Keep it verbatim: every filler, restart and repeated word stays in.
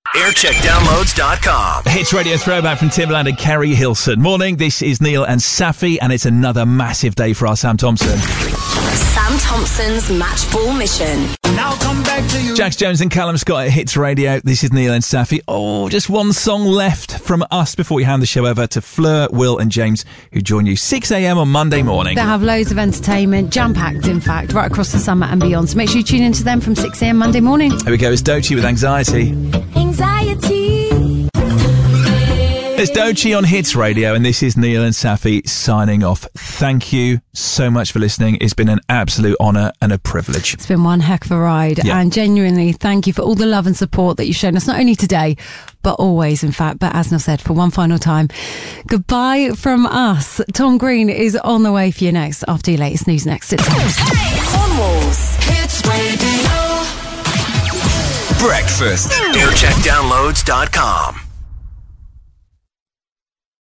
aircheck downloads dot com. Hits Radio Throwback from Timbaland and Kerry Hilson. Morning, this is Neil and Safi, and it's another massive day for our Sam Thompson. Sam Thompson's Match Ball Mission. Now come back to you. Jax Jones and Callum Scott at Hits Radio. This is Neil and Safi. Oh, just one song left from us before we hand the show over to Fleur, Will and James, who join you six a.m. on Monday morning. They have loads of entertainment, jam-packed in fact, right across the summer and beyond. So make sure you tune into them from six a.m. Monday morning. Here we go, it's Doechii with Anxiety. Anxiety. It's Doechii on Hits Radio, and this is Neil and Safi signing off. Thank you so much for listening. It's been an absolute honour and a privilege. It's been one heck of a ride, yeah. and genuinely thank you for all the love and support that you've shown us, not only today, but always, in fact. But as Neil said, for one final time, goodbye from us. Tom Green is on the way for you next, after your latest news next at ten. Hey, Cornwall's Hits Radio. Breakfast. aircheck downloads dot com.